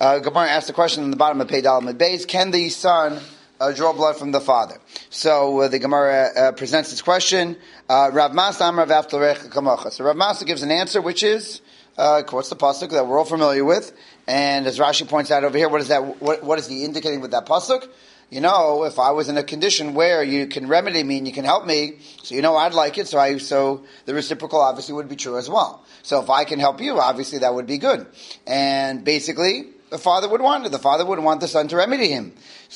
Gemara asked the question in the bottom of Pei Dalet Beis: can the son draw blood from the father? So the Gemara presents this question. Rav Masa Amar V'Aftarecha Kamocha. So Rav Masa gives an answer, which is what's the pasuk that we're all familiar with, and as Rashi points out over here, what is that? What is he indicating with that pasuk? You know, if I was in a condition where you can remedy me and you can help me, so I'd like it. So the reciprocal obviously would be true as well. So if I can help you, obviously that would be good. And basically, the father would want it. The father would want the son to remedy him.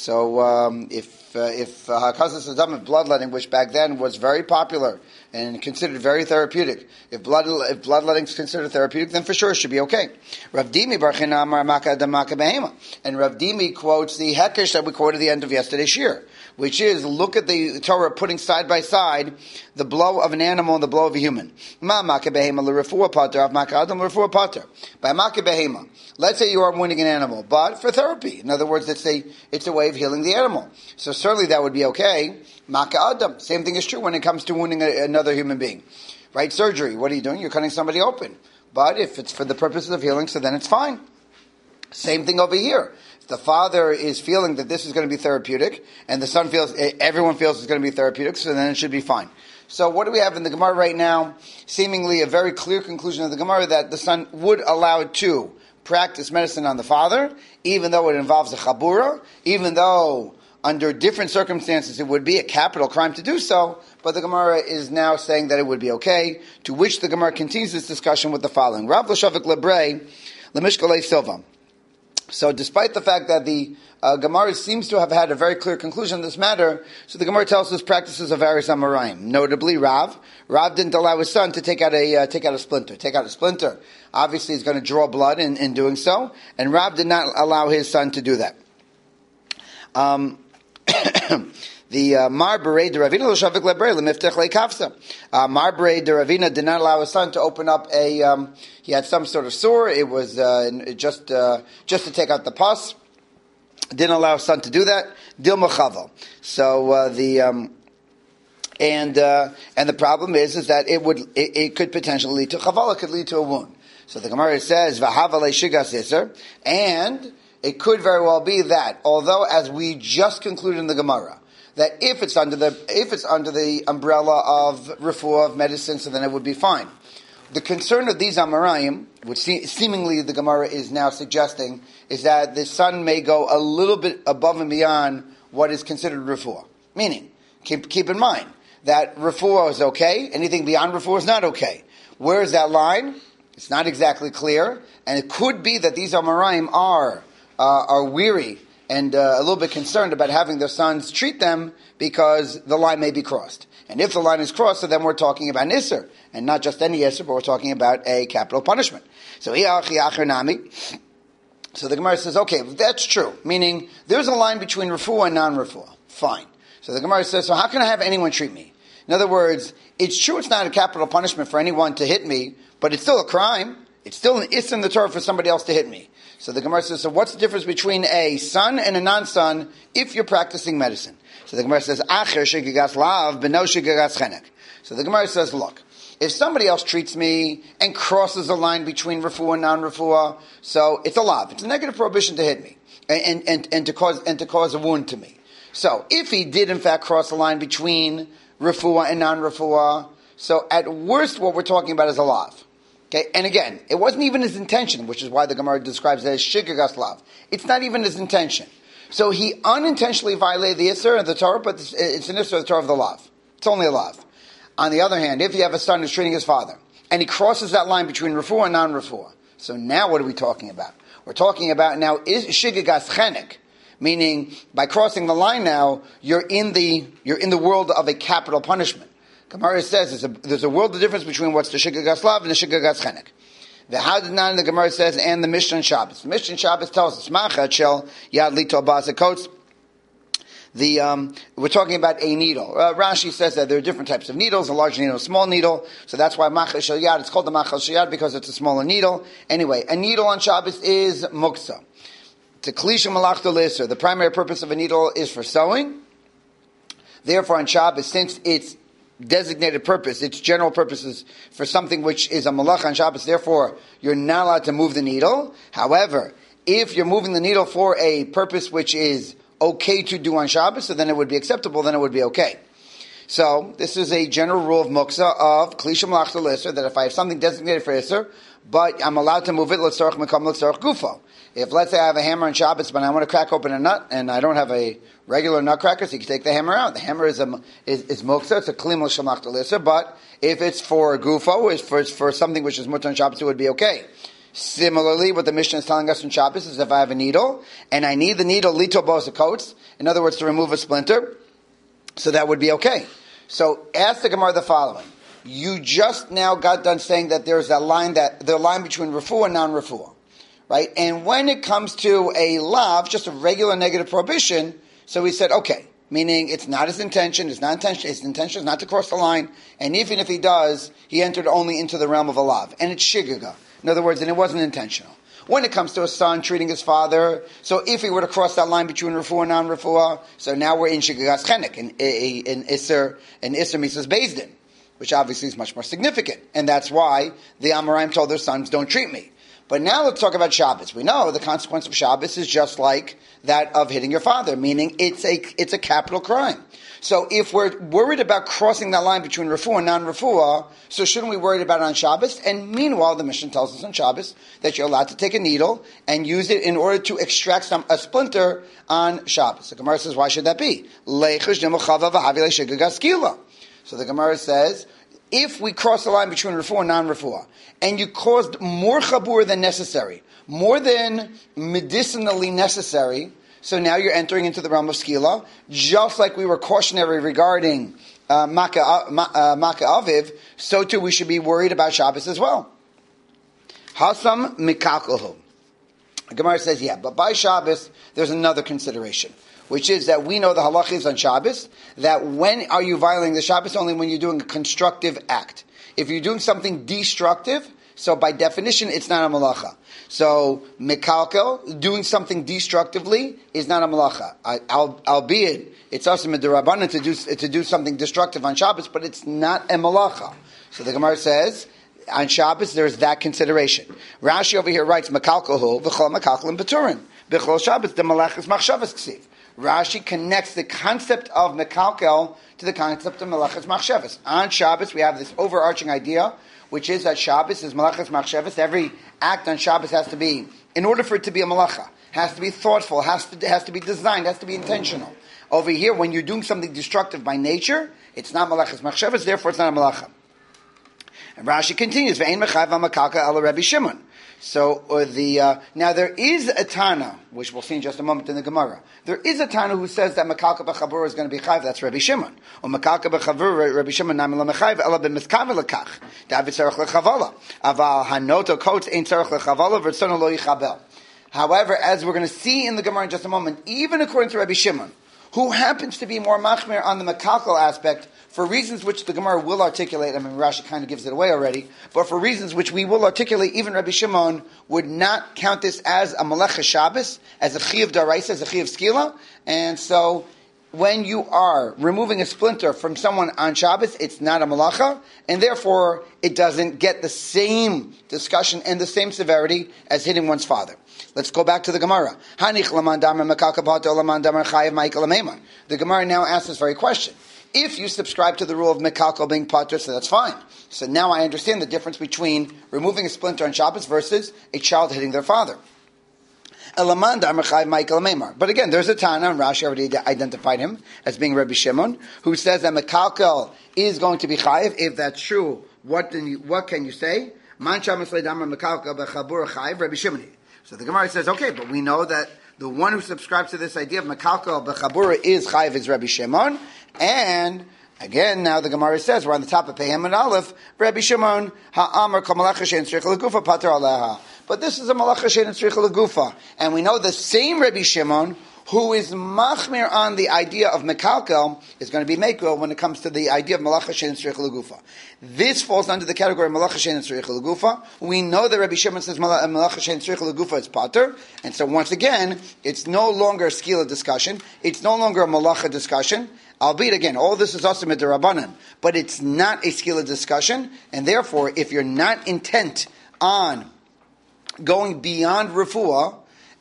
So if Hakazas Adam, bloodletting, which back then was very popular and considered very therapeutic, if bloodletting is considered therapeutic, then for sure it should be okay. Rav Dimi Bar China Amar Maka Adam Maka Behema, and Rav Dimi quotes the Hekesh that we quoted at the end of yesterday's shir, which is, look at the Torah putting side by side the blow of an animal and the blow of a human. Ma Maka Behema l'refuah pater, av Maka Adam l'refuah pater. By Maka Behema, let's say you are wounding an animal, but for therapy. In other words, it's a way of healing the animal. So certainly that would be okay. Maka Adam. Same thing is true when it comes to wounding another human being. Right? Surgery. What are you doing? You're cutting somebody open. But if it's for the purposes of healing, so then it's fine. Same thing over here. If the father is feeling that this is going to be therapeutic, and the son everyone feels it's going to be therapeutic, so then it should be fine. So what do we have in the Gemara right now? Seemingly a very clear conclusion of the Gemara that the son would allow it to practice medicine on the father, even though it involves a chabura, even though under different circumstances it would be a capital crime to do so, but the Gemara is now saying that it would be okay, to which the Gemara continues this discussion with the following. Rav L'Shavik Lebrei, Lemishkalei Silva. So despite the fact that the Gemara seems to have had a very clear conclusion on this matter, so the Gemara tells us practices of various Amoraim. Notably, Rav didn't allow his son to take out a splinter. Obviously, he's going to draw blood in doing so, and Rav did not allow his son to do that. The Mar Berei de Ravina L'Shavik Lebrei L'Miftech Le'Kafsa. Mar Berei de Ravina did not allow his son to open up he had some sort of sore. It was just to take out the pus. Didn't allow his son to do that. Dil Mechavel. So and the problem is that it could potentially lead to chavala, could lead to a wound. So the Gemara says v'havale shigas iser, and it could very well be that, although as we just concluded in the Gemara, that if it's under the umbrella of refuah, of medicine, so then it would be fine. The concern of these Amarayim, which seemingly the Gemara is now suggesting, is that the son may go a little bit above and beyond what is considered refuah. Meaning, keep in mind that refuah is okay, anything beyond refuah is not okay. Where is that line? It's not exactly clear, and it could be that these Amarayim are weary and a little bit concerned about having their sons treat them because the line may be crossed. And if the line is crossed, so then we're talking about Nisr, and not just any Nisr, but we're talking about a capital punishment. So the Gemara says, okay, that's true, meaning there's a line between refuah and non-refuah. Fine. So the Gemara says, so how can I have anyone treat me? In other words, it's true it's not a capital punishment for anyone to hit me, but it's still a crime. It's still an is in the Torah for somebody else to hit me. So the Gemara says, so what's the difference between a son and a non-son if you're practicing medicine? So the Gemara says, Acher shegigas lav, beno shegigas chenek. So the Gemara says, look, if somebody else treats me and crosses a line between refuah and non-refuah, so it's a lav. It's a negative prohibition to hit me and to cause a wound to me. So if he did in fact cross the line between refuah and non-refuah, so at worst what we're talking about is a lav. Okay, and again, it wasn't even his intention, which is why the Gemara describes it as shigagas lav. It's not even his intention. So he unintentionally violated the Isser of the Torah, but it's an Isser of the Torah of the lav. It's only a lav. On the other hand, if you have a son who's treating his father, and he crosses that line between refuah and non-refuah, so now what are we talking about? We're talking about now is shigagas chenek, meaning by crossing the line now, you're in the world of a capital punishment. Gemara says there's a world of difference between what's the shigagas lav and the shigagas chenek. The Hadanan, the Gemara says, and the Mishnah Shabbos. The Mishnah Shabbos tells us, Machat shel yad lito ba'azakotz. We're talking about a needle. Rashi says that there are different types of needles, a large needle, a small needle. So that's why Machat shel yad, it's called the Machat shel yad because it's a smaller needle. Anyway, a needle on Shabbos is muksa. To klisha malachta l'isser. The primary purpose of a needle is for sewing. Therefore, on Shabbos, since it's designated purpose, its general purpose is for something which is a malach on Shabbos, therefore you're not allowed to move the needle. However, If you're moving the needle for a purpose which is okay to do on Shabbos, so then it would be acceptable, then it would be okay. So, this is a general rule of Muksa of Klisha Malachta L'Isser, that if I have something designated for Isser, but I'm allowed to move it, L'Tzorach Mekam L'Tzorach Gufo. If, let's say, I have a hammer on Shabbos, but I want to crack open a nut, and I don't have a regular nutcracker, so you can take the hammer out. The hammer is Muksa, it's a Klim L'Shem Malachta L'Isser, but if it's for Gufo, it's for something which is Mutter on Shabbos, it would be okay. Similarly, what the Mishnah is telling us in Shabbos is if I have a needle, and I need the needle Lito Bosa Coats, in other words, to remove a splinter, so that would be okay. So ask the Gemara the following. You just now got done saying that there's the line between refuah and non-refuah, right? And when it comes to a lav, just a regular negative prohibition, so we said, okay, meaning it's not his intention, his intention is not to cross the line, and even if he does, he entered only into the realm of a lav, and it's shigaga. In other words, and it wasn't intentional. When it comes to a son treating his father, so if he were to cross that line between refuah and non-refuah, so now we're in shigagas chenek, in Isser Misas Beis Din, which obviously is much more significant. And that's why the Amoraim told their sons, don't treat me. But now let's talk about Shabbos. We know the consequence of Shabbos is just like that of hitting your father, meaning it's a capital crime. So if we're worried about crossing that line between refuah and non-refuah, so shouldn't we worry about it on Shabbos? And meanwhile, the Mishnah tells us on Shabbos that you're allowed to take a needle and use it in order to extract a splinter on Shabbos. The Gemara says, why should that be? So the Gemara says, if we cross the line between refuah and non-refuah, and you caused more chabur than necessary, more than medicinally necessary, so now you're entering into the realm of skila, just like we were cautionary regarding Maka Aviv, so too we should be worried about Shabbos as well. Hasam mikalkohu. The Gemara says, yeah, but by Shabbos, there's another consideration, which is that we know the halachas on Shabbos, that when are you violating the Shabbos? Only when you're doing a constructive act. If you're doing something destructive, so by definition, it's not a malacha. So, mekalkel, doing something destructively, is not a malacha. Albeit, it's also midrabanan to do something destructive on Shabbos, but it's not a malacha. So the Gemara says, on Shabbos, there's that consideration. Rashi over here writes, mekalkel v'chol mekalkel b'turin. B'chol Shabbos, the malachas machshavas ksiv. Rashi connects the concept of mekalkel to the concept of malachas machshavas. On Shabbos, we have this overarching idea, which is that Shabbos is malachas machshavas. Every act on Shabbos has to be, in order for it to be a malacha, has to be thoughtful, has to be designed, has to be intentional. Over here, when you're doing something destructive by nature, it's not malachas machshavas, therefore it's not a malacha. And Rashi continues, Ve'ein mechav ha'makalka ala Rabbi Shimon. So now there is a Tana, which we'll see in just a moment in the Gemara. There is a Tana who says that Makalka b'chabur is going to be chayv. That's Rabbi Shimon. Or Makalka b'chabur, Rabbi Shimon nam l'mechayv ela b'miskav l'kach. David tzarich l'chavala. Aval hanoto kotes ein tzarich l'chavala v'rtzona lo yichabel. However, as we're going to see in the Gemara in just a moment, even according to Rabbi Shimon, who happens to be more machmir on the Makalka aspect, for reasons which the Gemara will articulate, I mean, Rashi kind of gives it away already, but for reasons which we will articulate, even Rabbi Shimon would not count this as a Melecha Shabbos, as a Chiyuv Daraisa, as a Chiyuv Skila, and so when you are removing a splinter from someone on Shabbos, it's not a Melacha, and therefore it doesn't get the same discussion and the same severity as hitting one's father. Let's go back to the Gemara. The Gemara now asks this very question. If you subscribe to the rule of mekalkel being patur, so that's fine. So now I understand the difference between removing a splinter on Shabbos versus a child hitting their father. But again, there's a Tana, and Rashi already identified him as being Rabbi Shimon, who says that mekalkel is going to be chayiv. If that's true, what can you say? Rabbi Shimon. So the Gemara says, okay, but we know that the one who subscribes to this idea of mekalkel b'chabura is chayiv is Rabbi Shimon. And again, now the Gemara says, we're on the top of Pehem and Aleph, Rabbi Shimon, ha'amar kol malacha she'en tzricha legufa pater aleha. But this is a malacha she'en tzricha legufa. And we know the same Rabbi Shimon, who is machmir on the idea of mekalkel, is going to be mekel when it comes to the idea of malacha she'en tzricha legufa. This falls under the category of malacha she'en tzricha legufa. We know that Rabbi Shimon says malacha she'en tzricha legufa is pater. And so once again, it's no longer a skila discussion. It's no longer a malacha discussion. Albeit, again, all this is also midrabanan, but it's not a skila discussion, and therefore, if you're not intent on going beyond refuah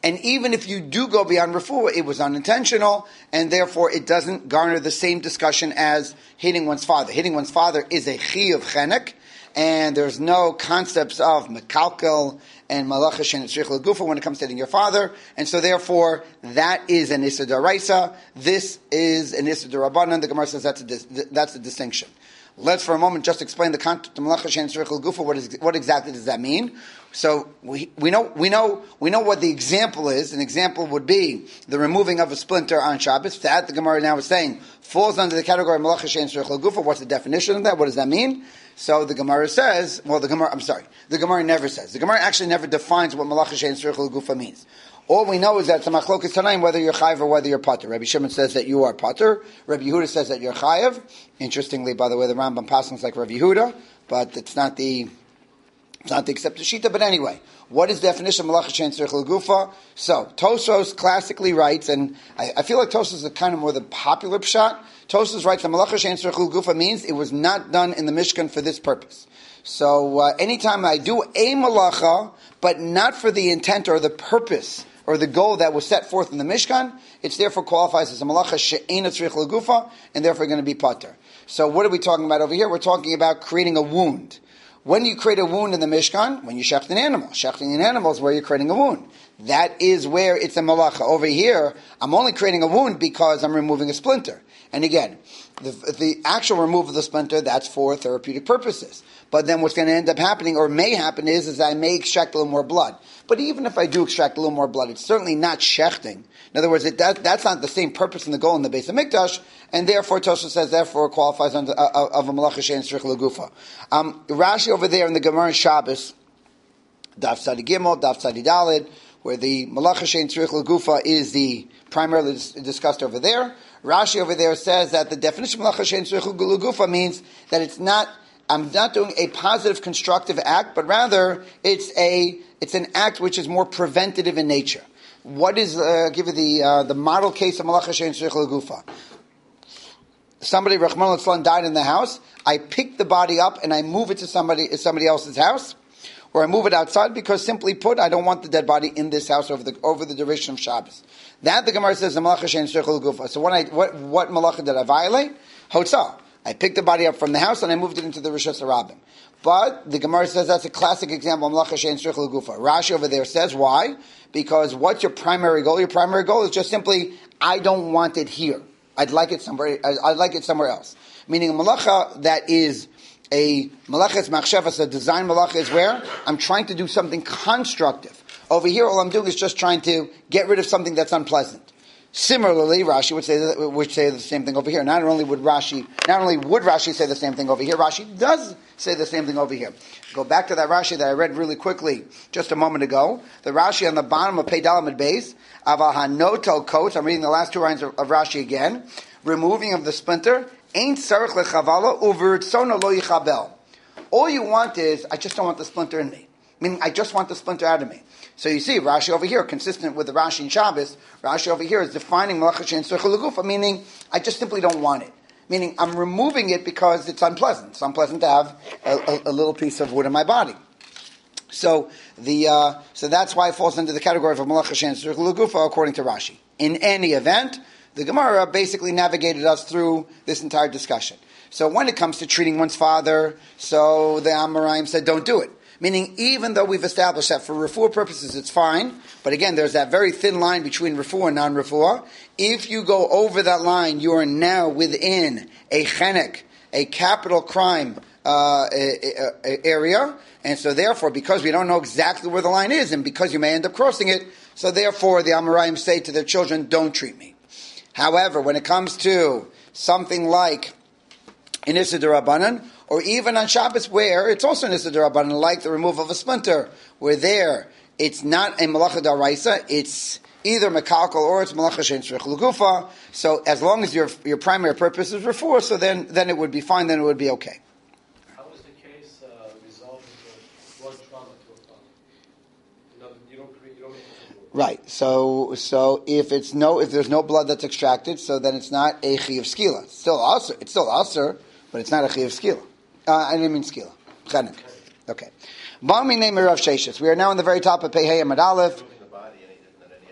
And even if you do go beyond refuah, it was unintentional, and therefore it doesn't garner the same discussion as hitting one's father. Hitting one's father is a chiyuv chenek, and there's no concepts of mekalkel and malacha shenetzrich legufa when it comes to hitting your father, and so therefore that is an issa d'oraisa. This is an issa d'rabbanan. The Gemara says that's a distinction. Let's for a moment just explain the concept of malacha shenetzrich legufa. What exactly does that mean? So we know what the example is. An example would be the removing of a splinter on Shabbos. That the Gemara now is saying falls under the category of malacha shenetzrich legufa. What's the definition of that? What does that mean? So the Gemara says, the Gemara never says. The Gemara actually never defines what malacha shenetzrich legufa means. All we know is that it's a machlokes tanaim whether you're chayiv or whether you're pater. Rabbi Shimon says that you are pater. Rabbi Yehuda says that you're chayiv. Interestingly, by the way, the Rambam passes like Rabbi Yehuda, but it's not the accepted shita. But anyway, what is the definition of malacha shenetzrich legufa? So Tosfos classically writes, and I feel like Tosfos is kind of more the popular pshat. Tosfos writes that malacha shenetzrich legufa means it was not done in the Mishkan for this purpose. So anytime I do a malacha, but not for the intent or the purpose or the goal that was set forth in the Mishkan, it's therefore qualifies as a malacha she'eina tzrich legufa, and therefore going to be pater. So what are we talking about over here? We're talking about creating a wound. When you create a wound in the Mishkan, when you shecht an animal. Shechting an animal is where you're creating a wound. That is where it's a malacha. Over here, I'm only creating a wound because I'm removing a splinter. And again, the actual removal of the splinter, that's for therapeutic purposes. But then what's going to end up happening, or may happen, is I may extract a little more blood. But even if I do extract a little more blood, it's certainly not shechting. In other words, that's not the same purpose and the goal in the Beis Hamikdash, and therefore Tosfos says, therefore it qualifies under of a malacha she'eina tzrich legufa. Rashi over there in the Gemara Shabbos, Daf Tzadi Gimel, Daf Tzadi Daled, where the malacha she'eina tzrich legufa is the primarily discussed over there. Rashi over there says that the definition of malacha she'eina tzrich legufa means that I'm not doing a positive constructive act, but rather it's an act which is more preventative in nature. What is give you the model case of malacha she'eina tzrich legufa? Somebody, Rachmana litzlan, died in the house. I pick the body up and I move it to somebody else's house, or I move it outside because, simply put, I don't want the dead body in this house over the duration of Shabbos. That the Gemara says the malacha she'eina tzrich legufa. So what malacha did I violate? Hotzah. I picked the body up from the house and I moved it into the Rishus HaRabim. But the Gemara says that's a classic example of malacha she'eina tzrich legufa. Rashi over there says, why? Because what's your primary goal? Your primary goal is just simply, I don't want it here. I'd like it somewhere else. Meaning a malacha that is a malacha machshevas, a design malacha, is where I'm trying to do something constructive. Over here, all I'm doing is just trying to get rid of something that's unpleasant. Similarly, Rashi would say the same thing over here. Not only would Rashi say the same thing over here, Rashi does say the same thing over here. Go back to that Rashi that I read really quickly just a moment ago. The Rashi on the bottom of Pei Dalet Beis, Aval hanotel kotes. I'm reading the last two lines of Rashi again. Removing of the splinter. Ain't sarich lechavala uvertzono lo yichabel. All you want is, I just don't want the splinter in me. Meaning, I just want the splinter out of me. So you see, Rashi over here, consistent with the Rashi in Shabbos, Rashi over here is defining malacha she'eina tzrich legufa, meaning I just simply don't want it. Meaning I'm removing it because it's unpleasant. It's unpleasant to have a little piece of wood in my body. So so that's why it falls into the category of a malacha she'eina tzrich legufa, according to Rashi. In any event, the Gemara basically navigated us through this entire discussion. So when it comes to treating one's father, so the Amoraim said, don't do it. Meaning, even though we've established that for refuah purposes it's fine, but again, there's that very thin line between refuah and non-refuah. If you go over that line, you are now within a chenek, a capital crime area, and so therefore, because we don't know exactly where the line is, and because you may end up crossing it, so therefore the Amoraim say to their children, don't treat me. However, when it comes to something like in Issa D'Rabbanan, or even on Shabbos where it's also an Issa D'Rabbanan, like the removal of a splinter, where there it's not a malacha d'oraisa, it's either mekalkel or it's malacha she'eina tzrich legufa. So as long as your primary purpose is refuah, so then it would be fine, then it would be okay. How is the case resolved with blood trauma to a father? You don't make it. Right. So if there's no blood that's extracted, so then it's not a chiyuv skila. It's still aser, but it's not a chiyuv skila. I didn't mean skila. Chenek. Okay. Bami name Rav Sheshes. We are now on the very top of Pei Hey Amud Aleph.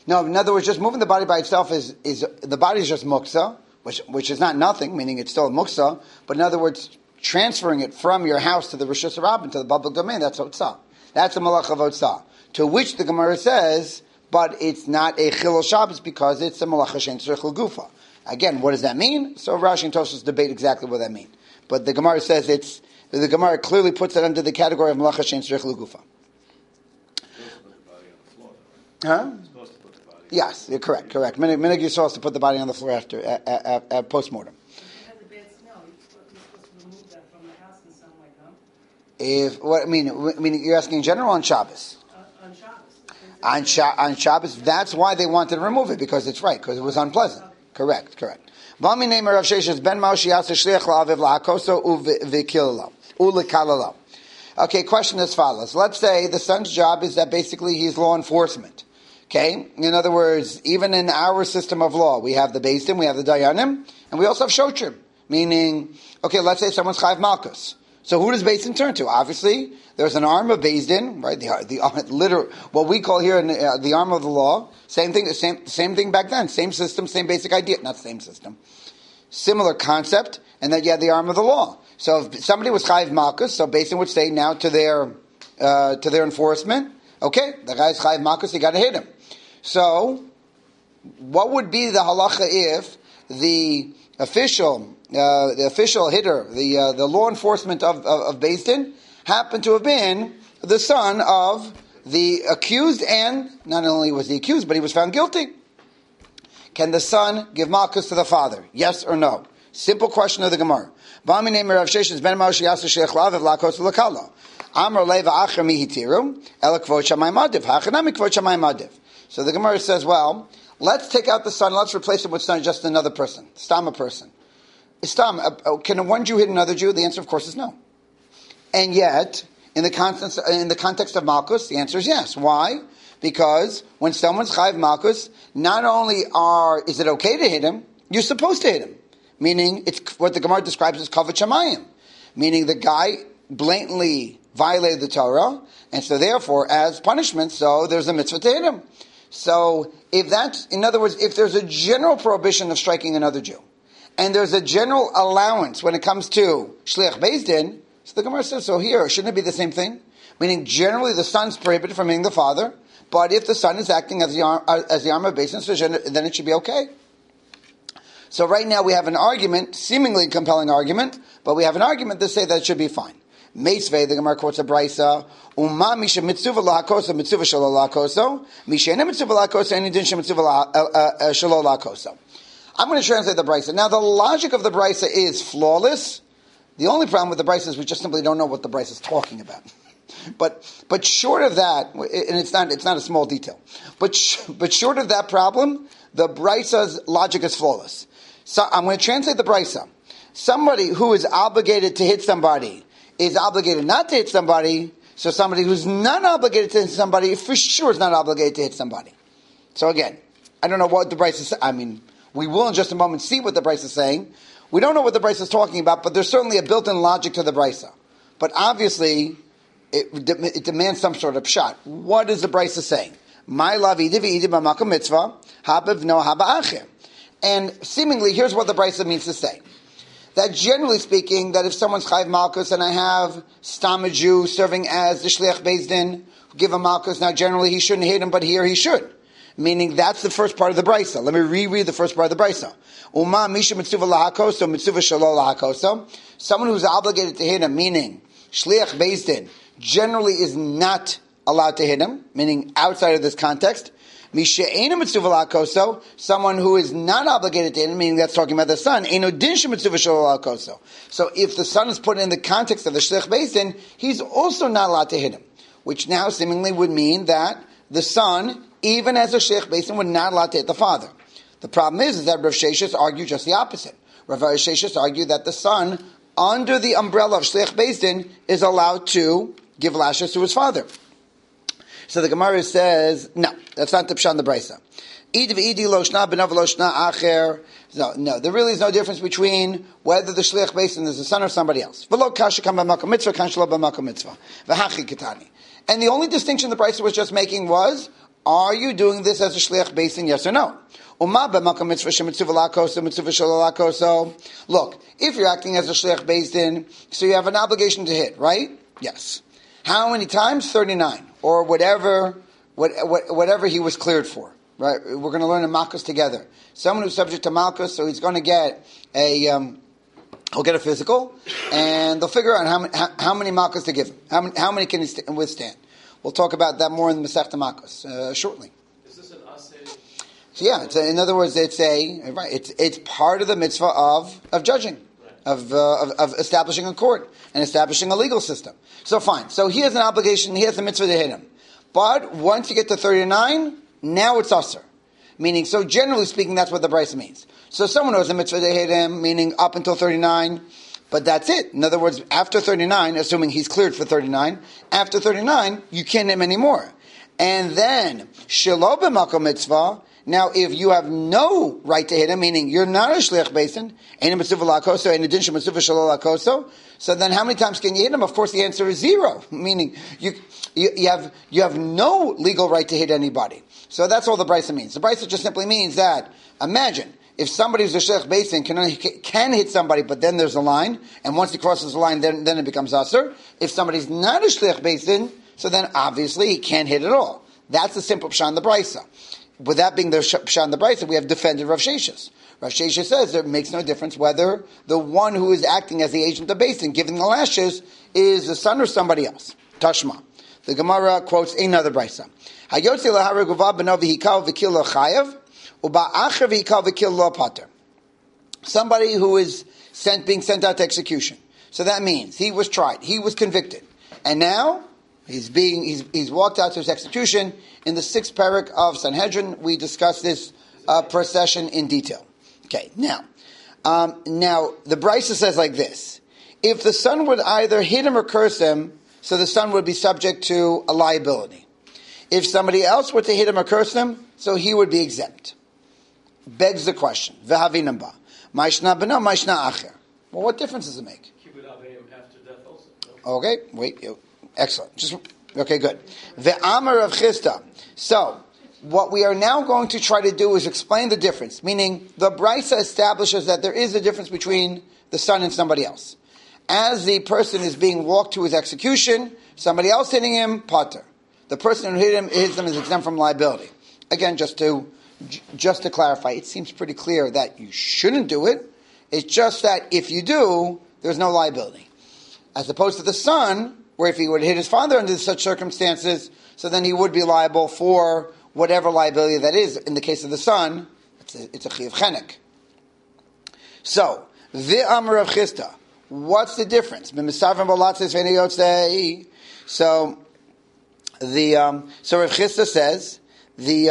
No, in other words, just moving the body by itself is the body is just muksa, which is not nothing, meaning it's still a muksa. But in other words, transferring it from your house to the Rishus Rabbin, to the public domain, that's otzah. That's a malach of otzah. To which the Gemara says, but it's not a chilul Shabbos because it's a malach shein tzarich l'gufa. Again, what does that mean? So Rashi and Tosfos debate exactly what that means. But the Gemara says the Gemara clearly puts it under the category of malach shein tzarich l'gufa. Huh? Yes, you're correct. Minhag Yisrael is to put the body on the floor after post-mortem. If what I mean, you're asking in general on Shabbos. On Shabbos, that's why they wanted to remove it because it's right because it was unpleasant. Correct. Okay, question as follows. Let's say the son's job is that basically he's law enforcement. Okay? In other words, even in our system of law, we have the Beis Din, we have the Dayanim, and we also have Shotrim. Meaning, okay, let's say someone's Chayav Malkus. So who does Beis Din turn to? Obviously, there's an arm of Beis Din, right? The literal, what we call here the arm of the law. Same thing back then. Same system, same basic idea. Not same system. Similar concept, and that you had the arm of the law. So if somebody was Chayav Malkus, so Beis Din would say now to their enforcement, okay, the guy's Chayav Malkus, you got to hit him. So, what would be the halacha if the official hitter, the law enforcement of Beis Din, happened to have been the son of the accused, and not only was he accused, but he was found guilty? Can the son give malchus to the father? Yes or no? Simple question of the Gemara. So the Gemara says, well, let's take out the son, let's replace him with son, just another person. Stam a person. Can one Jew hit another Jew? The answer, of course, is no. And yet, in the context of Malkus, the answer is yes. Why? Because when someone's Chayav Malkus, not only is it okay to hit him, you're supposed to hit him. Meaning, it's what the Gemara describes as Kavod Shamayim. Meaning the guy blatantly violated the Torah, and so therefore, as punishment, so there's a mitzvah to hit him. So, in other words, if there's a general prohibition of striking another Jew, and there's a general allowance when it comes to Shliach Beis Din, so the Gemara says, so here, shouldn't it be the same thing? Meaning, generally, the son's prohibited from hitting the father, but if the son is acting as the arm of Beis Din, so then it should be okay. So right now we have an argument, seemingly compelling argument, but we have an argument to say that it should be fine. Meisvei, the Gemara quotes a brisa, Uma misha mitzuva lahakosa, mitzuva shalo lahakoso, misha ene mitzuva lahakosa, ene din shemitzuva shalo lahakoso. I'm going to translate the brisa. Now the logic of the brisa is flawless. The only problem with the brisa is we just simply don't know what the brisa is talking about. But short of that, and it's not a small detail, but short of that problem, the brisa's logic is flawless. So I'm going to translate the brisa. Somebody who is obligated to hit somebody is obligated not to hit somebody, so somebody who's not obligated to hit somebody for sure is not obligated to hit somebody. So again, I don't know what the brisa is. I mean, we will in just a moment see what the brisa is saying. We don't know what the brisa is talking about, but there's certainly a built-in logic to the brisa. But obviously, it demands some sort of pshat. What is the brisa saying? My lavi divi b'makom mitzvah habav no haba acher. And seemingly, here's what the brisa means to say. That generally speaking, that if someone's Chayav Malkus and I have Stam a Jew serving as the Shliach Beis Din, give him Malkus, now generally he shouldn't hit him, but here he should. Meaning that's the first part of the brisa. Let me reread the first part of the brisa. Uma misha mitzuva lahakoso, mitzuva shalo lahakoso. Someone who's obligated to hit him, meaning Shliach Beis Din, generally is not allowed to hit him, meaning outside of this context. Misha ena mitzuva lahakoso, someone who is not obligated to hit him, meaning that's talking about the son. Eno din shemitzuva shalo lahakoso. So if the son is put in the context of the Shliach Beis Din, he's also not allowed to hit him. Which now seemingly would mean that the son, even as a Shliach Beis Din, would not allowed to hit the father. The problem is that Rav Sheshes argued just the opposite. Rav Sheshes argued that the son, under the umbrella of Shliach Beis Din, is allowed to give lashes to his father. So the Gemara says, no, that's not the pshat in the brisa. No, there really is no difference between whether the Shliach Beis Din is the son or somebody else. And the only distinction the brisa was just making was Are you doing this as a shliach beis din, yes or no? Look, if you're acting as a shliach beis din, so you have an obligation to hit, right? Yes. How many times? 39. Or whatever he was cleared for. Right? We're going to learn a malchus together. Someone who's subject to malchus, so he's going to get he'll get a physical, and they'll figure out how many malchus to give him. How many can he withstand? We'll talk about that more in the Masechta Malchus shortly. Is this an asay? So yeah, in other words, it's part of the mitzvah of judging, right, of establishing a court and establishing a legal system. So fine. So he has an obligation. He has a mitzvah to hit him. But once you get to 39, now it's usher. Meaning, so generally speaking, that's what the Brisa means. So someone who has a mitzvah to hit him, meaning up until 39, but that's it. In other words, after 39, assuming he's cleared for 39, after 39, you can't hit him anymore. And then, shelo b'makom mitzvah, now if you have no right to hit him, meaning you're not a shliach beis din, ein mitzvah lakoso, ein adin mitzvah shelo lakoso, so then how many times can you hit him? Of course the answer is 0, meaning you have no legal right to hit anybody. So that's all the Brisa means. The Brisa just simply means that, imagine, if somebody who's a shliach beis din can hit somebody, but then there's a line, and once he crosses the line, then it becomes asur. If somebody's not a shliach beis din, so then obviously he can't hit at all. That's the simple pshat in the Brisa. With that being the pshat in the Brisa, we have defended Rav Sheshes. Rav Sheshes says it makes no difference whether the one who is acting as the agent of beis din, giving the lashes, is the son or somebody else. Tashma. The Gemara quotes another Brisa. Hayotzi lahara guva b'no v'hikal v'kil lo chayav, u'ba'acher v'hikal v'kil lo pater. Somebody who is being sent out to execution. So that means he was tried, he was convicted, and now he's walked out to his execution. In the 6th parak of Sanhedrin, we discussed this procession in detail. Okay, now the Brisa says like this: if the son would either hit him or curse him, so the son would be subject to a liability. If somebody else were to hit him or curse him, so he would be exempt. Begs the question: V'havinam ba, ma'ishna b'no, ma'ishna acher. Well, what difference does it make? Kibbud avayim after death also. No? Okay, wait, excellent. Okay, good. Ve'amar of Chisda. So, what we are now going to try to do is explain the difference. Meaning, the Brisa establishes that there is a difference between the son and somebody else. As the person is being walked to his execution, somebody else hitting him, pater. The person who hits him is exempt from liability. Again, just to clarify, it seems pretty clear that you shouldn't do it. It's just that if you do, there's no liability. As opposed to the son, where if he would hit his father under such circumstances, so then he would be liable for whatever liability that is. In the case of the son, it's a chiyuv chenek. So, V'amar of Chisda. What's the difference? So Rav Chisda says the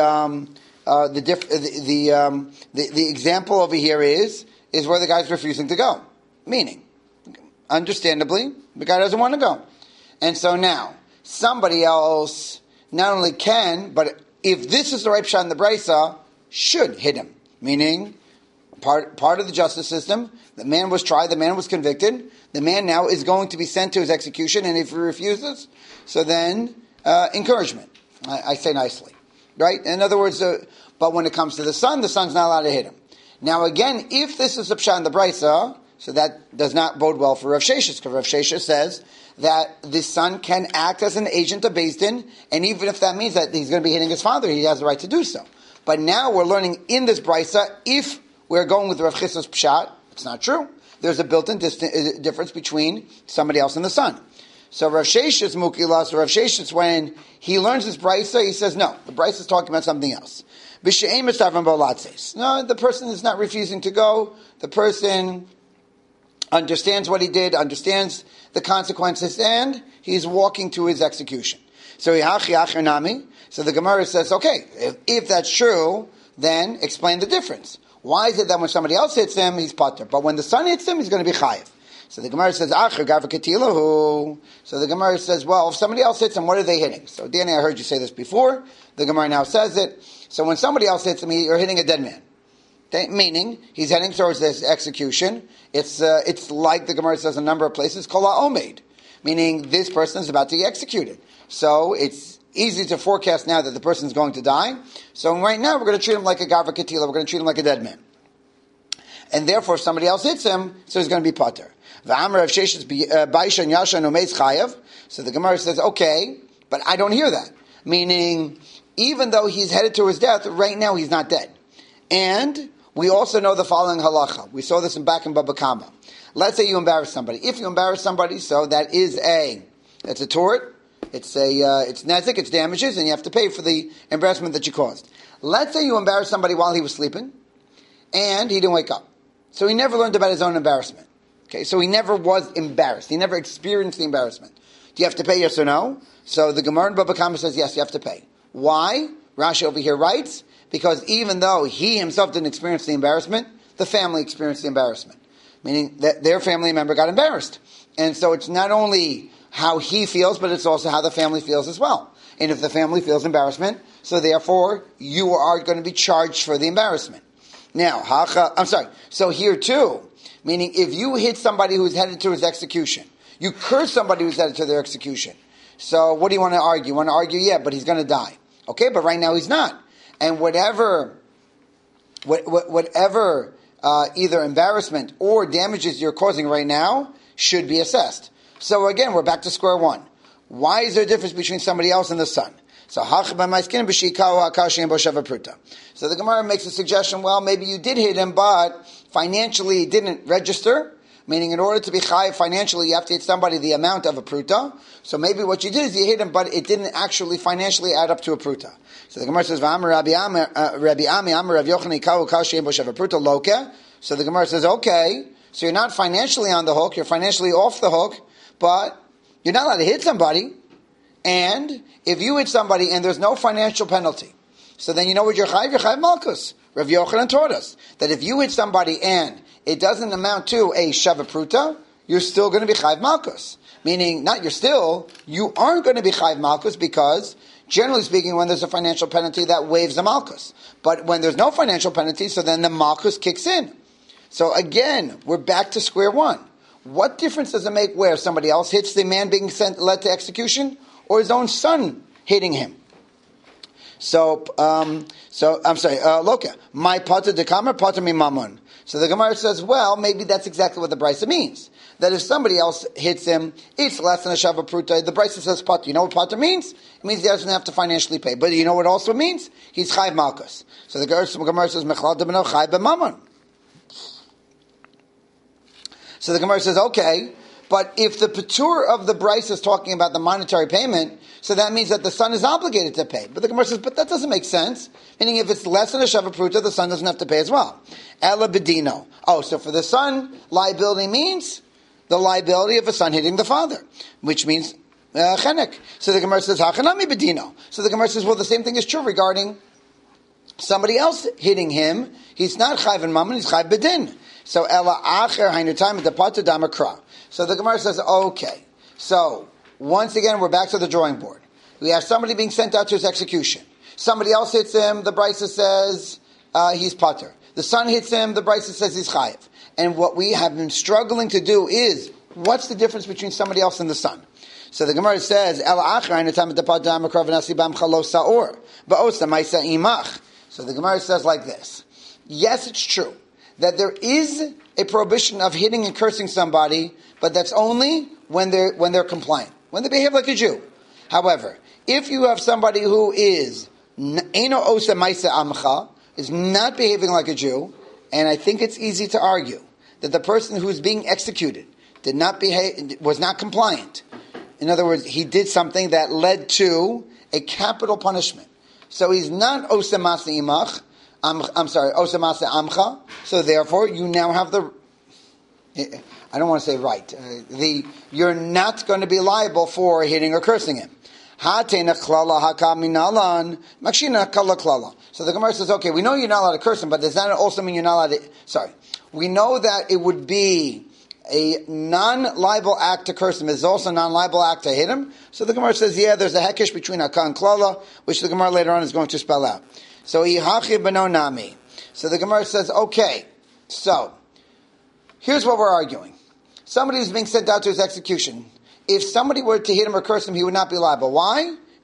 example over here is where the guy's refusing to go. Meaning, understandably, the guy doesn't want to go. And so now, somebody else not only can, but if this is the right pshat in the Brisa, should hit him. Meaning, part of the justice system, the man was tried, the man was convicted, the man now is going to be sent to his execution, and if he refuses, so then, encouragement. I say nicely. Right? In other words, but when it comes to the son's not allowed to hit him. Now again, if this is the pshat in the Brisa, so that does not bode well for Rav Sheshes, because Rav Sheshes says that the son can act as an agent of beis din, and even if that means that he's going to be hitting his father, he has the right to do so. But now we're learning in this Brisa, if we're going with Rav Chisda's pshat, it's not true. There's a built-in difference between somebody else and the son. So Rav Sheshes Mukilas, Rav Sheshes, when he learns this Brisa, he says, no, the Brisa is talking about something else. No, the person is not refusing to go. The person understands what he did, understands the consequences, and he's walking to his execution. So the Gemara says, okay, if that's true, then explain the difference. Why is it that when somebody else hits him, he's pater, but when the son hits him, he's going to be chayiv? So the Gemara says, so the Gemara says, well, if somebody else hits him, what are they hitting? So Danny, I heard you say this before. The Gemara now says it. So when somebody else hits him, you're hitting a dead man. Okay? Meaning, he's heading towards this execution. It's like the Gemara says a number of places, kol ha'omed. Meaning, this person is about to be executed. So it's easy to forecast now that the person is going to die. So right now we're going to treat him like a Gavra Ketila. We're going to treat him like a dead man. And therefore, if somebody else hits him, so he's going to be pater. So the Gemara says, okay, but I don't hear that. Meaning, even though he's headed to his death, right now he's not dead. And we also know the following halacha. We saw this back in Baba Kama. Let's say you embarrass somebody. If you embarrass somebody, so that's a tort. It's nezik, it's damages, and you have to pay for the embarrassment that you caused. Let's say you embarrassed somebody while he was sleeping, and he didn't wake up. So he never learned about his own embarrassment. Okay, so he never was embarrassed. He never experienced the embarrassment. Do you have to pay, yes or no? So the Gemara in Baba Kama says, yes, you have to pay. Why? Rashi over here writes, because even though he himself didn't experience the embarrassment, the family experienced the embarrassment. Meaning that their family member got embarrassed. And so it's not only how he feels, but it's also how the family feels as well. And if the family feels embarrassment, so therefore you are going to be charged for the embarrassment. Now, so here too, meaning if you hit somebody who's headed to his execution, you curse somebody who's headed to their execution. So what do you want to argue? You want to argue, yeah, but he's going to die. Okay, but right now he's not. And whatever either embarrassment or damages you're causing right now should be assessed. So again, we're back to square one. Why is there a difference between somebody else and the son? So the Gemara makes a suggestion, well, maybe you did hit him, but financially it didn't register. Meaning in order to be chayiv financially, you have to hit somebody the amount of a pruta. So maybe what you did is you hit him, but it didn't actually financially add up to a pruta. So the Gemara says, So the Gemara says, okay, so you're not financially on the hook, you're financially off the hook, but you're not allowed to hit somebody. And if you hit somebody and there's no financial penalty, so then you know what you're chayiv malchus. Rav Yochanan taught us that if you hit somebody and it doesn't amount to a shava pruta, you're still going to be chayiv malchus. Meaning, you aren't going to be chayiv malchus because, generally speaking, when there's a financial penalty, that waives the malchus. But when there's no financial penalty, so then the malchus kicks in. So again, we're back to square one. What difference does it make where somebody else hits the man being led to execution or his own son hitting him? So I'm sorry, Loka. My pata de kamer, pata mi mamon. So the Gemara says, well, maybe that's exactly what the Brisa means. That if somebody else hits him, it's less than a shava pruta. The Brisa says pata. You know what pata means? It means he doesn't have to financially pay. But you know what it also means? He's chayiv malchus. So the Gemara says, mechlal debeno chayiv b'mamon. So the Gemara says, okay, but if the patur of the Brisa is talking about the monetary payment, so that means that the son is obligated to pay. But the Gemara says, but that doesn't make sense. Meaning if it's less than a shava pruta, the son doesn't have to pay as well. Ela bedino. Oh, so for the son, liability means the liability of a son hitting the father, which means chenek. So the Gemara says, hachanami bedino. So the Gemara says, well, the same thing is true regarding somebody else hitting him. He's not chayv and mammon, he's chayv bedin. So ela acher hainu time depata damakra. So the Gemara says, okay. So once again, we're back to the drawing board. We have somebody being sent out to his execution. Somebody else hits him. The Brisa says he's pater. The son hits him. The Brisa says he's chayiv. And what we have been struggling to do is, what's the difference between somebody else and the son? So the Gemara says, So the Gemara says like this. Yes, it's true that there is a prohibition of hitting and cursing somebody, but that's only when they're compliant, when they behave like a Jew. However, if you have somebody who is eino osa maisa amcha, is not behaving like a Jew, and I think it's easy to argue that the person who's being executed was not compliant. In other words, he did something that led to a capital punishment. So he's not osa masa imach. Osa masa amcha. So therefore, you now have I don't want to say right. You're not going to be liable for hitting or cursing him. So the Gemara says, okay, we know you're not allowed to curse him, but does that also mean you're not allowed to... We know that it would be a non-liable act to curse him. It's also a non-liable act to hit him. So the Gemara says, yeah, there's a hekesh between Haka and Klala, which the Gemara later on is going to spell out. So nami. So the Gemara says, okay, so here's what we're arguing. Somebody who's being sent out to his execution. If somebody were to hit him or curse him, he would not be liable. Why?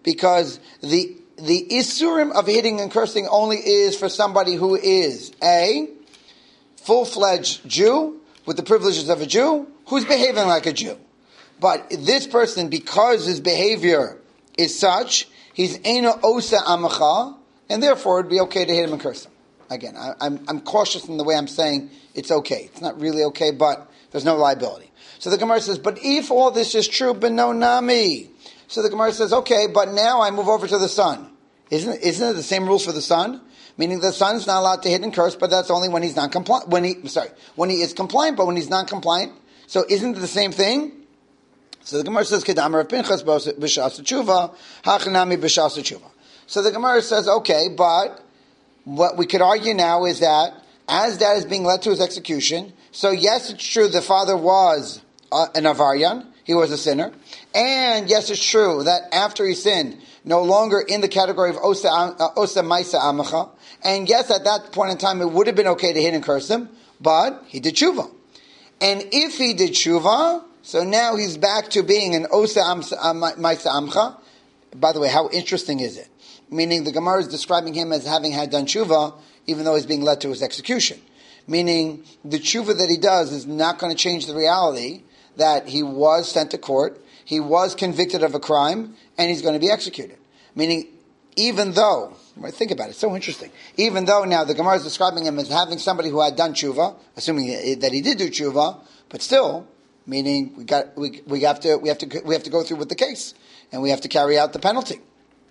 because the isurim of hitting and cursing only is for somebody who is a full-fledged Jew with the privileges of a Jew who's behaving like a Jew. But this person, because his behavior is such, he's eino osa amacha, and therefore it'd be okay to hit him and curse him. Again, I'm cautious in the way I'm saying it's okay. It's not really okay, but there's no liability. So the Gemara says, but if all this is true, beno nami. So the Gemara says, okay, but now I move over to the son. Isn't it the same rules for the son? Meaning the son's not allowed to hit and curse, but that's only when he's not compliant. When he is compliant, but when he's not compliant. So isn't it the same thing? So the Gemara says, Kedamar of Pinchas b'shas tshuva, hachanami b'shas tshuva. So the Gemara says, okay, but what we could argue now is that as dad is being led to his execution, so yes, it's true the father was an avaryan, he was a sinner, and yes, it's true that after he sinned, no longer in the category of osa maisa amacha, and yes, at that point in time, it would have been okay to hit and curse him, but he did tshuva. And if he did tshuva, so now he's back to being an osa maisa amcha. By the way, how interesting is it? Meaning the Gemara is describing him as having had done tshuva, even though he's being led to his execution. Meaning the tshuva that he does is not going to change the reality that he was sent to court, he was convicted of a crime, and he's going to be executed. Meaning, even though, think about it, it's so interesting. Even though now the Gemara is describing him as having somebody who had done tshuva, assuming that he did do tshuva, but still, meaning we have to go through with the case, and we have to carry out the penalty.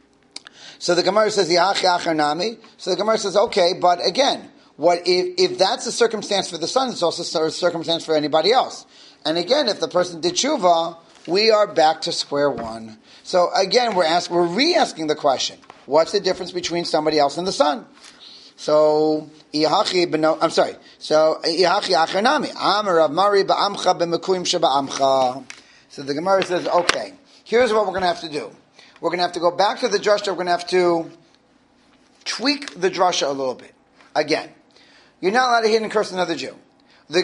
So the Gemara says, so the Gemara says, okay, but again, what if that's a circumstance for the son, it's also a circumstance for anybody else. And again, if the person did tshuva, we are back to square one. So again, we're re-asking the question, what's the difference between somebody else and the son? So, Ihachi Achanami, Amar Rav Mari ba'amcha b'mekuyim sheba'amcha. So the Gemara says, okay, here's what we're going to have to do. We're going to have to go back to the drasha. We're going to have to tweak the drasha a little bit. Again, you're not allowed to hit and curse another Jew. The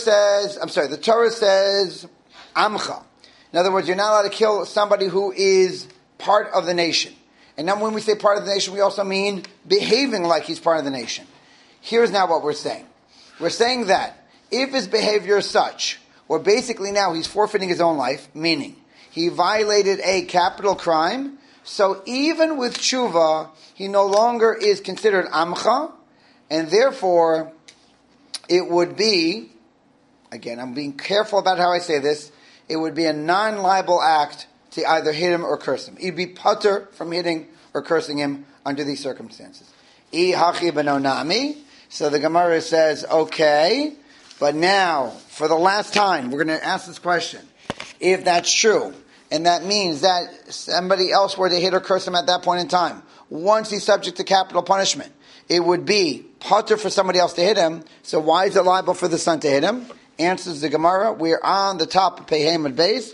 Torah says, Amcha. In other words, you're not allowed to kill somebody who is part of the nation. And now when we say part of the nation, we also mean behaving like he's part of the nation. Here's now what we're saying. We're saying that if his behavior is such, or basically now he's forfeiting his own life, meaning he violated a capital crime, so even with tshuva, he no longer is considered amcha, and therefore it would be, again, I'm being careful about how I say this, it would be a non-liable act to either hit him or curse him. He'd be putter from hitting or cursing him under these circumstances. Hachi benonami. So the Gemara says, okay, but now, for the last time, we're going to ask this question. If that's true, and that means that somebody else were to hit or curse him at that point in time, once he's subject to capital punishment, it would be putter for somebody else to hit him, so why is it liable for the son to hit him? Answers the Gemara, we're on the top of Pehemad base.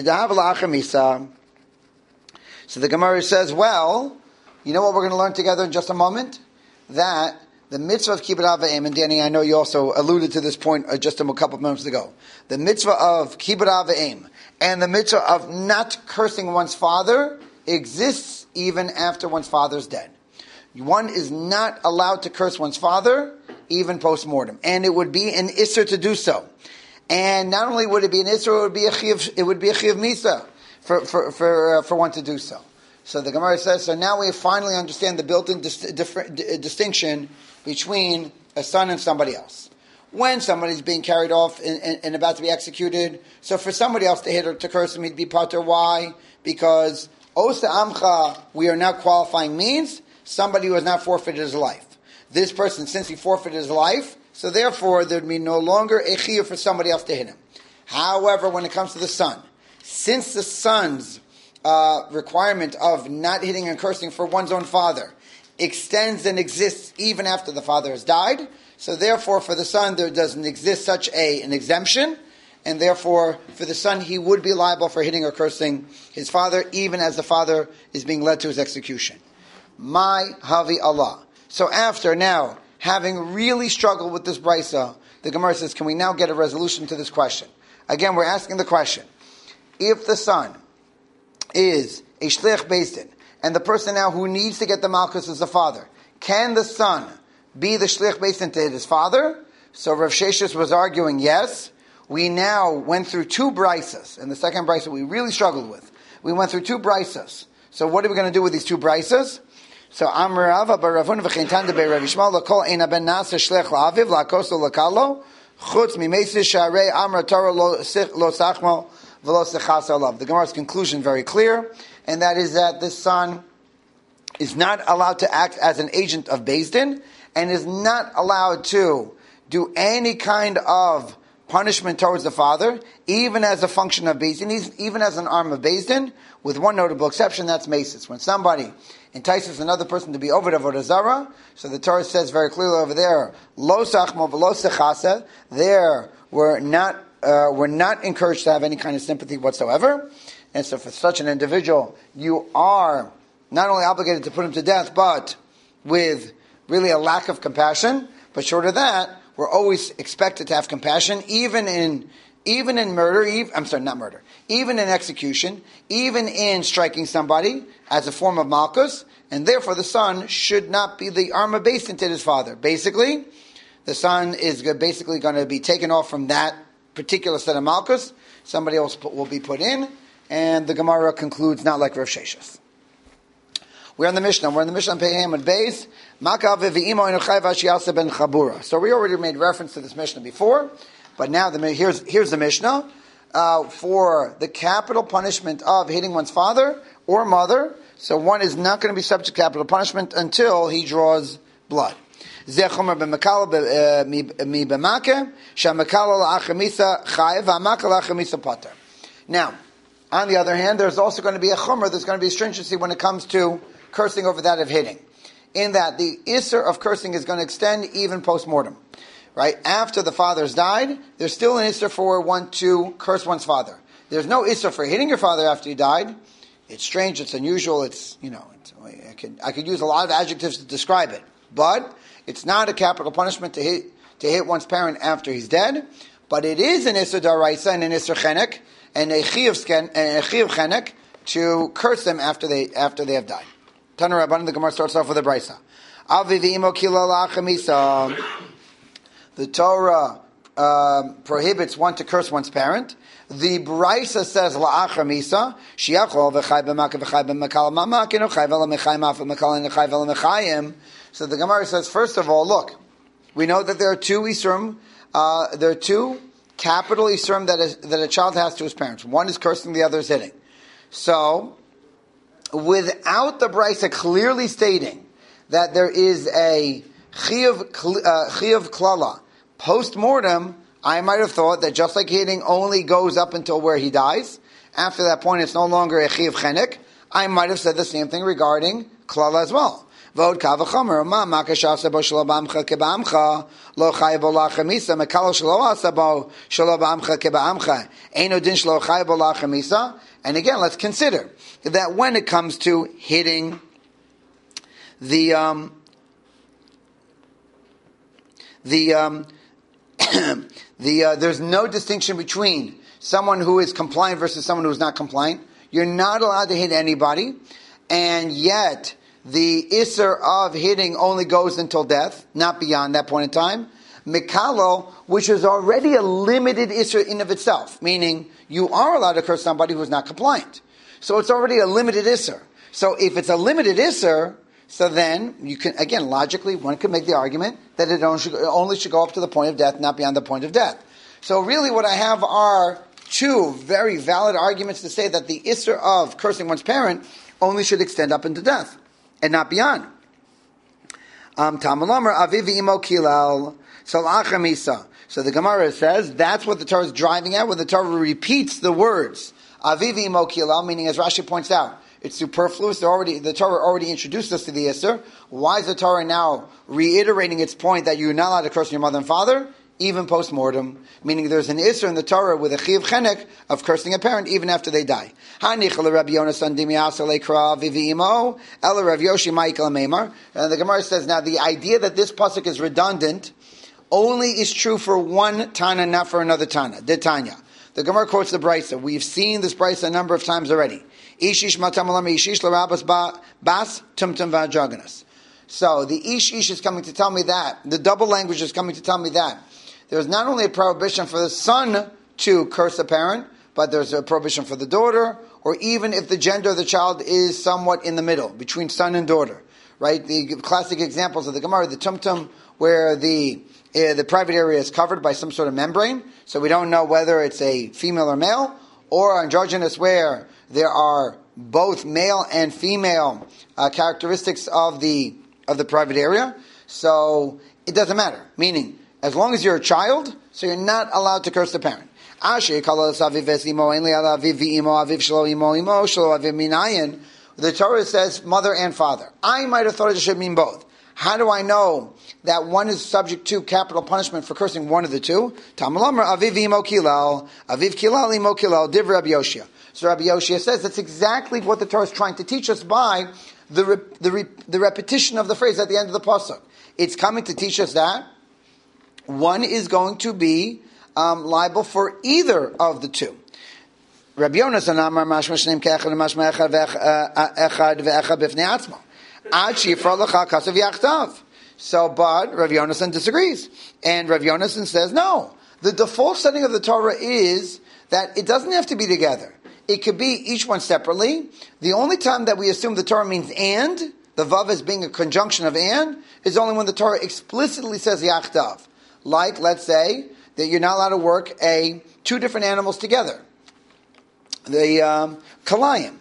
So the Gemara says, well, you know what we're going to learn together in just a moment? That the mitzvah of kibbud av v'em, and Danny, I know you also alluded to this point just a couple of minutes ago. The mitzvah of kibbud av v'em and the mitzvah of not cursing one's father exists even after one's father's dead. One is not allowed to curse one's father, even post-mortem. And it would be an isser to do so. And not only would it be an isser, it would be a chiv misa for one to do so. So the Gemara says, so now we finally understand the built-in distinction between a son and somebody else. When somebody's being carried off and about to be executed, so for somebody else to hit or to curse him, he'd be pater. Why? Because osa amcha, we are now qualifying, means somebody who has not forfeited his life. This person, since he forfeited his life, so therefore there would be no longer a chiyuv for somebody else to hit him. However, when it comes to the son, since the son's requirement of not hitting and cursing for one's own father extends and exists even after the father has died, so therefore for the son there doesn't exist such an exemption, and therefore for the son he would be liable for hitting or cursing his father even as the father is being led to his execution. My Havi Allah. So after now, having really struggled with this brisa, the Gemara says, can we now get a resolution to this question? Again, we're asking the question. If the son is a shliach beis din, and the person now who needs to get the malchus is the father, can the son be the shliach beis din to his father? So Rav Sheshes was arguing, yes. We now went through two brisas, and the second brisa we really struggled with. We went through two brisas. So what are we going to do with these two brisas? So Amar Rava bar Ravuna v'cheintan debei Rav Yishmael l'kol eina ben nasa shliach la'aviv la'koso l'kalo chutz mimesis sharei Amar Torah lo sachmo v'lo sechas alav. The Gemara's conclusion very clear, and that is that this son is not allowed to act as an agent of Beis Din, and is not allowed to do any kind of punishment towards the father, even as a function of Beis Din, even as an arm of Beis Din, with one notable exception, that's mesis. When somebody entices another person to be over to Avodah Zarah, so the Torah says very clearly over there, lo sachmo v'lo sechasa, there we're not encouraged to have any kind of sympathy whatsoever. And so for such an individual, you are not only obligated to put him to death, but with really a lack of compassion. But short of that, we're always expected to have compassion, even in murder, even in execution, even in striking somebody as a form of malchus, and therefore the son should not be the arm of Beis Din to his father. Basically, the son is basically going to be taken off from that particular set of malchus. Somebody else will be put in, and the Gemara concludes not like Rav Sheshes. We're in the Mishnah. We're in the Mishnah on Pei Hamad Beis. So we already made reference to this Mishnah before, but now here's the Mishnah for the capital punishment of hitting one's father or mother. So one is not going to be subject to capital punishment until he draws blood. Now, on the other hand, there's also going to be a chumrah, there's going to be a stringency when it comes to cursing over that of hitting. In that the isser of cursing is going to extend even post-mortem. Right? After the father's died, there's still an isser for one to curse one's father. There's no isser for hitting your father after he died. It's strange, it's unusual, I could use a lot of adjectives to describe it. But it's not a capital punishment to hit one's parent after he's dead. But it is an isser daraisa and an isser chenek, and a chiyuv chenek to curse them after they have died. Tana Rabbanan, the Gemara starts off with a brisa. The Torah prohibits one to curse one's parent. The brisa says la'achar misa shiachol v'chay b'makah v'chay b'makal mamakin v'chay v'lamechayim af v'makal v'chay v'lamechayim. So the Gemara says, first of all, look, we know that there are two isurim. There are two capital isurim that a child has to his parents. One is cursing, the other is hitting. So, without the brisa clearly stating that there is a chiyuv klala post-mortem, I might have thought that just like hitting only goes up until where he dies, after that point it's no longer a chiyuv chenek, I might have said the same thing regarding klala as well. Vod kavachomer ma makashasa bo shelo b'amcha keba'amcha lo chayav bo lachamisa mekalo shelo asabo shelo b'amcha keba'amcha eino din shelo chayav bo lachamisa. And again, let's consider that when it comes to hitting there's no distinction between someone who is compliant versus someone who is not compliant. You're not allowed to hit anybody, and yet the isser of hitting only goes until death, not beyond that point in time. Mikalo, which is already a limited isser in of itself, meaning you are allowed to curse somebody who is not compliant. So it's already a limited isser. So if it's a limited isser, so then you can, again, logically, one could make the argument that it only should go up to the point of death, not beyond the point of death. So really what I have are two very valid arguments to say that the isser of cursing one's parent only should extend up into death, and not beyond. Tamalamer aviv imo kilal salachar misa. So the Gemara says that's what the Torah is driving at when the Torah repeats the words aviv imo kilal, meaning, as Rashi points out, it's superfluous. The Torah already introduced us to the Isser. Why is the Torah now reiterating its point that you're not allowed to curse your mother and father, even post-mortem? Meaning there's an Isser in the Torah with a Chiyuv Chenek of cursing a parent even after they die. And the Gemara says, now the idea that this pasuk is redundant only is true for one Tana, not for another Tana. The Tanya. The Gemara quotes the Brisa. We've seen this Brisa a number of times already. Ishish matam alama ishish l'rabas bas tumtum v'adrogenos. So the ish is coming to tell me that. The double language is coming to tell me that. There's not only a prohibition for the son to curse a parent, but there's a prohibition for the daughter, or even if the gender of the child is somewhat in the middle, between son and daughter. Right? The classic examples of the Gemara, the tumtum, where the private area is covered by some sort of membrane, so we don't know whether it's a female or male, or androgynous, where there are both male and female characteristics of the private area. So it doesn't matter. Meaning, as long as you're a child, so you're not allowed to curse the parent. The Torah says mother and father. I might have thought it should mean both. How do I know that one is subject to capital punishment for cursing one of the two? Tamalamar aviv imo kilal, aviv kilal imo kilal, div Rabbi Yoshia. So Rabbi Yoshia says that's exactly what the Torah is trying to teach us by the repetition of the phrase at the end of the pasuk. It's coming to teach us that one is going to be liable for either of the two. Rabbi Yonasan Amar mashma shneim ke'echad mashma echad ve'echad b'fnei atzmo. Ad shifra lecha kasav yachtav. So, but Rabbi Yonasan disagrees. And Rabbi Yonasan says, no. The default setting of the Torah is that it doesn't have to be together. It could be each one separately. The only time that we assume the Torah means and, the vav as being a conjunction of and, is only when the Torah explicitly says yachtav. Like, let's say, that you're not allowed to work two different animals together. The kalayim.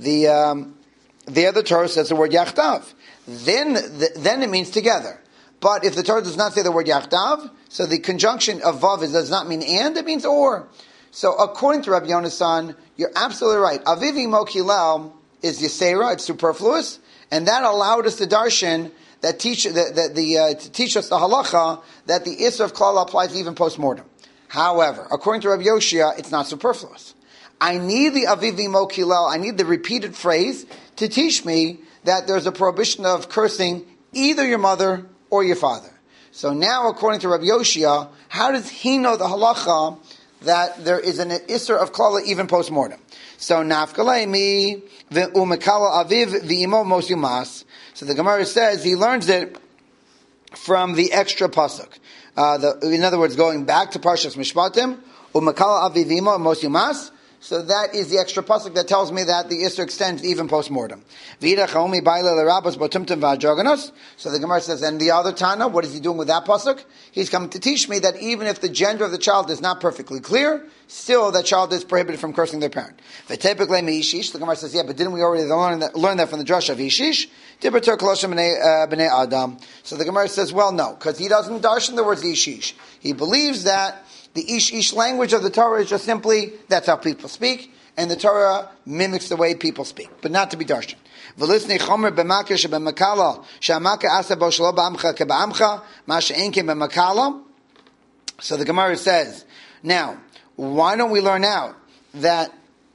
There the Torah says the word yachtav. Then it means together. But if the Torah does not say the word yachtav, so the conjunction of vav does not mean and, it means or. So according to Rabbi Yonasan, you're absolutely right. Aviv imo kilal is yisera, it's superfluous, and that allowed us to darshan to teach us the halacha that the isra of klal applies even post-mortem. However, according to Rabbi Yoshia, it's not superfluous. I need the aviv imo kilal, I need the repeated phrase to teach me that there's a prohibition of cursing either your mother or your father. So now, according to Rabbi Yoshia, how does he know the halacha that there is an isser of klala even post-mortem? So nafkalei umekala aviv v'imo mos yumas. So the Gemara says he learns it from the extra pasuk. In other words, going back to Parshas Mishpatim, umekala aviv v'imo mos yumas. So that is the extra pasuk that tells me that the isser extends even post-mortem. So the Gemara says, and the other Tana, what is he doing with that pasuk? He's coming to teach me that even if the gender of the child is not perfectly clear, still that child is prohibited from cursing their parent. The Gemara says, yeah, but didn't we already learn that from the drush of Ishish? So the Gemara says, well, no, because he doesn't darshan the words Ishish. He believes that the ish language of the Torah is just simply, that's how people speak, and the Torah mimics the way people speak, but not to be darshan. So the Gemara says, now, why don't we learn out that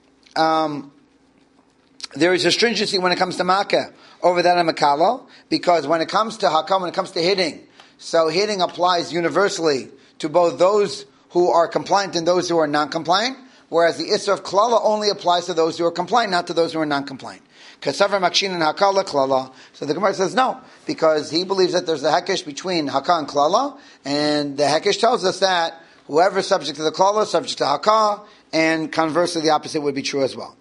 there is a stringency when it comes to makah over that in makala? Because when it comes to hakam, when it comes to hitting, so hitting applies universally to both those who are compliant and those who are non-compliant, whereas the Isra of Klala only applies to those who are compliant, not to those who are non-compliant. Kasavar Makshin and Hakala Klala. So the Gemara says no, because he believes that there's a Hekesh between Haka and Klala, and the Hekesh tells us that whoever is subject to the Klala is subject to Haka, and conversely the opposite would be true as well.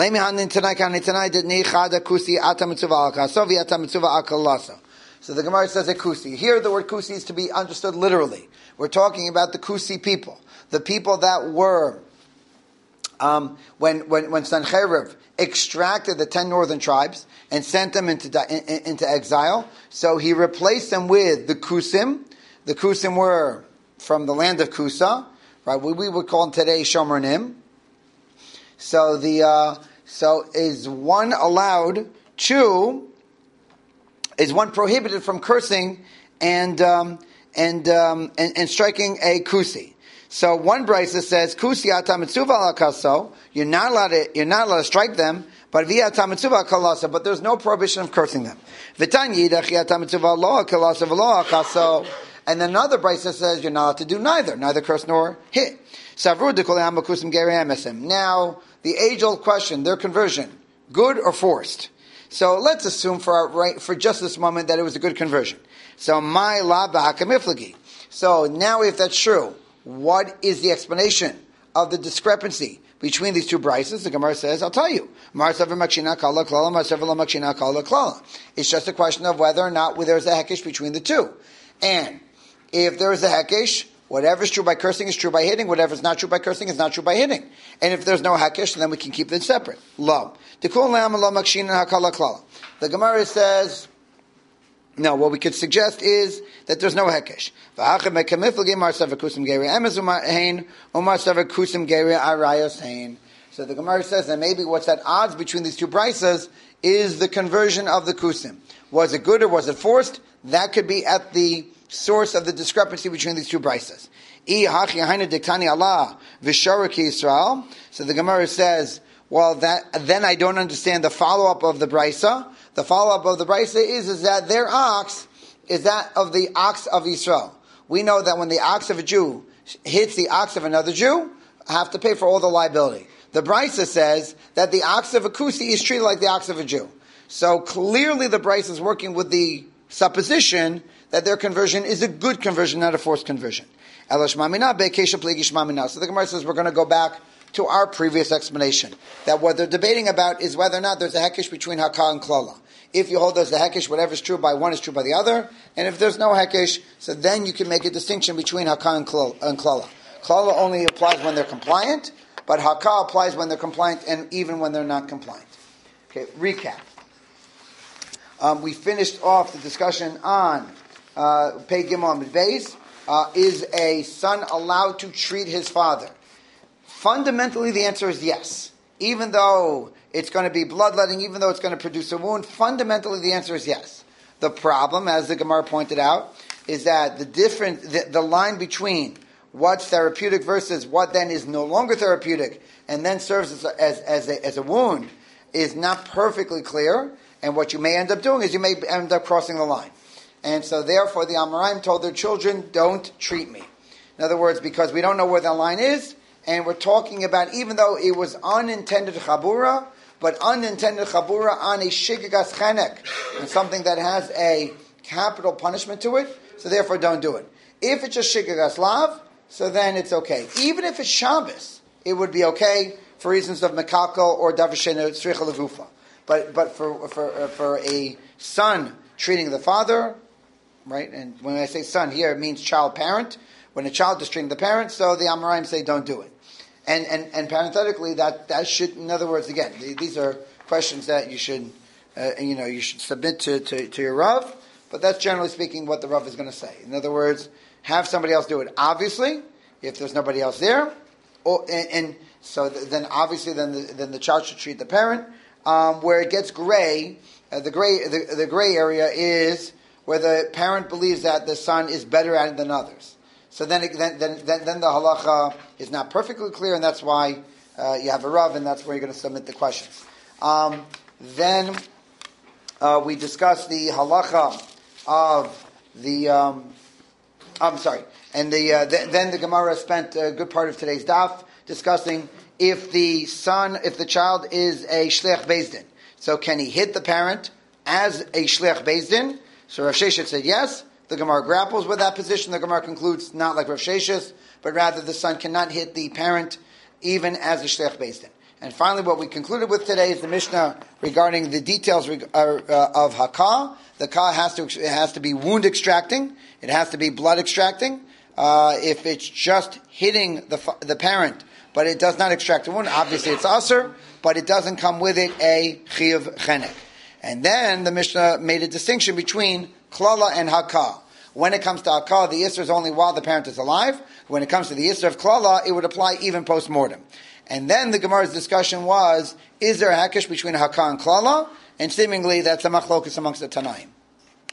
So the Gemara says a kusi. Here the word kusi is to be understood literally. We're talking about the kusi people. The people that were, when Sancheriv extracted the 10 northern tribes and sent them into exile, so he replaced them with the kusim. The kusim were from the land of Kusa, right? We would call them today Shomronim. So is one allowed to, is one prohibited from cursing and striking a kusi. So one brisa says kusi ata mitzuva ala kaso. You're not allowed to strike them, but vi ata mitzuva kalasa. But there's no prohibition of cursing them. V'tan yidach ata mitzuva lo kalasa v'lo kaso. And then another brisa says you're not allowed to do neither curse nor hit. Savru de kolam kusim gerem esim. Now the age-old question, their conversion. good or forced. So let's assume for just this moment that it was a good conversion. So my la b'hakamiflagi. So now if that's true, what is the explanation of the discrepancy between these two brises? The Gemara says, I'll tell you. It's just a question of whether or not there's a hekesh between the two. And if there is a hekesh, whatever is true by cursing is true by hitting. Whatever is not true by cursing is not true by hitting. And if there's no hekesh, then we can keep them separate. Lo. The Gemara says, no, what we could suggest is that there's no hekesh. So the Gemara says that maybe what's at odds between these two brises is the conversion of the kusim. Was it good or was it forced? That could be at the source of the discrepancy between these two brises. So the Gemara says, well, then I don't understand the follow-up of the brisa. The follow-up of the brisa is that their ox is that of the ox of Israel. We know that when the ox of a Jew hits the ox of another Jew, have to pay for all the liability. The brisa says that the ox of a Kusi is treated like the ox of a Jew. So clearly the brisa is working with the supposition that their conversion is a good conversion, not a forced conversion. So the Gemara says we're going to go back to our previous explanation, that what they're debating about is whether or not there's a hekesh between Hakah and Klala. If you hold there's a hekesh, whatever is true by one is true by the other, and if there's no hekesh, so then you can make a distinction between Hakah and Klala. Klala only applies when they're compliant, but Hakah applies when they're compliant and even when they're not compliant. Okay, recap. We finished off the discussion on Pei Gimel Amud Beis. Is a son allowed to treat his father? Fundamentally, the answer is yes. Even though it's going to be bloodletting, even though it's going to produce a wound, fundamentally the answer is yes. The problem, as the Gemara pointed out, is that the line between what's therapeutic versus what then is no longer therapeutic and then serves as a wound is not perfectly clear. And what you may end up doing is you may end up crossing the line. And so therefore the Amoraim told their children, don't treat me. In other words, because we don't know where the line is, and we're talking about, even though it was unintended chabura, but unintended chabura on a shigagas chenek, and something that has a capital punishment to it, so therefore don't do it. If it's just shigagas lav, so then it's okay. Even if it's Shabbos, it would be okay for reasons of mekakal or davashena tzricha levufa. But for a son treating the father, right? And when I say son here, it means child parent. When a child is treating the parent, so the Amoraim say don't do it. And parenthetically, that should, in other words, again, these are questions that you should submit to your Rav, but that's generally speaking what the Rav is going to say. In other words, have somebody else do it. Obviously, if there's nobody else there, then obviously then the child should treat the parent. Where it gets gray, the gray area is where the parent believes that the son is better at it than others. So then the halacha is not perfectly clear, and that's why you have a Rav, and that's where you're going to submit the questions. Then we discussed the halacha of the. Then the Gemara spent a good part of today's daf discussing if the child is a shliach beis din. So can he hit the parent as a shliach beis din? So Rav Sheshet said yes. The Gemara grapples with that position. The Gemara concludes not like Rav Sheshet, but rather the son cannot hit the parent even as a shliach beis din. And finally, what we concluded with today is the Mishnah regarding the details of hakah. The ka has to be wound extracting. It has to be blood extracting. If it's just hitting the parent, but it does not extract a wound, obviously it's aser, but it doesn't come with it a chiyuv chenek. And then the Mishnah made a distinction between klala and hakah. When it comes to hakah, the isser is only while the parent is alive. When it comes to the isser of klala, it would apply even post-mortem. And then the Gemara's discussion was, is there a hakish between hakah and klala? And seemingly that's a machlokus amongst the Tanaim.